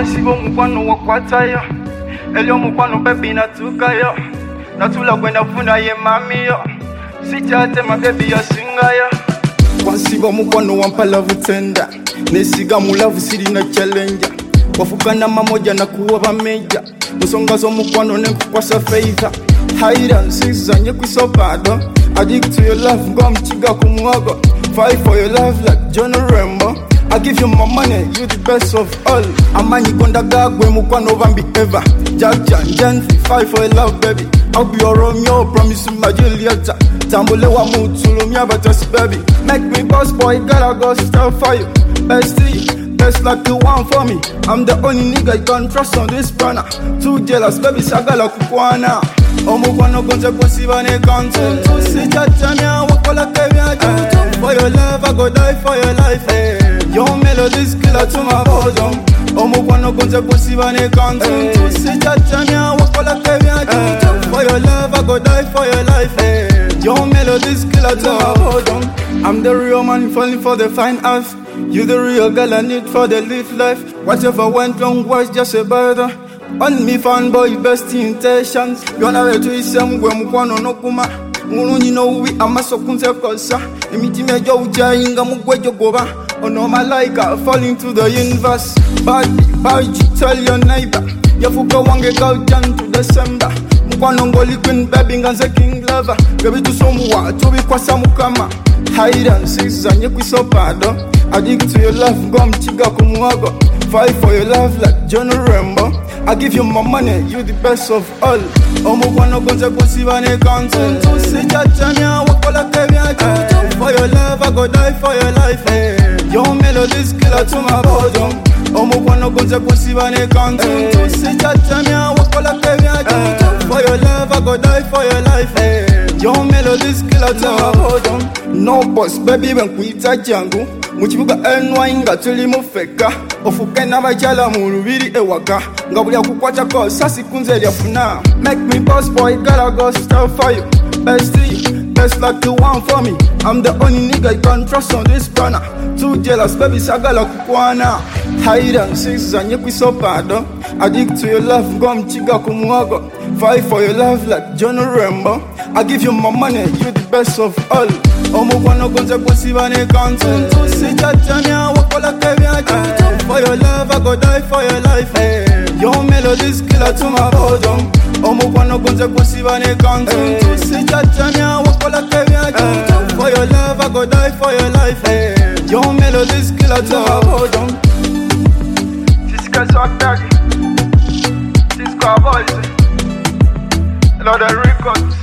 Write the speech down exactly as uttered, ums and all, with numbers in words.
Wasibo mukwano wakwatayo Elio mukwano baby natukayo Natula kwenda funda ye mami yo Sichate my baby ya singayo Wasibo mukwano wampa love tender Nesiga mu love siri na challenger Wafukana mamoja na kuwa bameja Musonga zo mukwano nekukwasa favor Hide and seek zanye kwisopado Addict to your love ngom chiga kumwago Fight for your love like John Rambo I give you my money, you the best of all. Amanyi konda gagwe mukwano vambi ever. Jack Jan gently fight for your love baby. I'll be your Romeo, promise you my Julieta. Tambule wa mutulu miabatas baby. Make me boss boy, gotta go style for you. Bestie, best like the one for me. I'm the only nigga you can trust on this planet. Too jealous baby, sagala kukwana. Omukwano konse kwesiba ne kantu. Sijachanya wakola kevya jutu. For your love I go die for your life hey. Your melody's killer to my bosom. Omukwano konse kwesiba ne kantu. Sijachanya wakola kevya jutu. For your love I go die for your life hey. Your melody's killer to my bosom. I'm the real man falling for the fine earth. You the real girl I need for the live life. Whatever went wrong was just a burden on me fanboy best intentions. Yona wetu isemgwe mukwano nokuma. Mulungi no wi amaso kunze kosa. Imitima jo ujainga mugwejo goba. Ono malaika falling to the universe. Bad bad tell your neighbor. Yafuka wange go down to December. Mukwano ngoli queen baby nganze king lover. Baby to somuwa to be kwasa mukama. Hide and seek zanye kwisopado. Addict to your love ngom chiga kumwago. Fight for your love like John Rambo. I give you my money, you the best of all. Omukwano konse kwesiba ne kantu. Sijachanya wakola kevya jutu. For your love I go die for your life hey. Your melody's killer to my bosom. Omukwano konse kwesiba ne kantu. Sijachanya wakola kevya jutu. For your love I go die for your life hey. Your melody's killer to my bosom. No boss baby when kuita jangu. Muchibuga enwa inga tuli mufeka. Ofuke na bachala mulubiri ewaka. Ngabuli akukwata ko sasi kunze lyafuna. Make me boss boy, gotta go style for you. Bestie, best like the one for me. I'm the only nigga you can trust on this planet. Too jealous baby sagala kukwana. Hide and seek zanye kwisopado. Addict to your love ngom chiga kumwago. Fight for your love like John Rambo. I give you my money, you the best of all. Omukwano konse kwesiba ne kantu. Sijachanya wakola kevya jutu. For your love I go die for your life hey. Your melody's killer to my bosom. Omukwano konse kwesiba ne kantu. Sijachanya wakola kevya jutu. For your love I go die for your life hey. Your melody's killer to my bosom. Siska swag daddy, Siska boys, another record.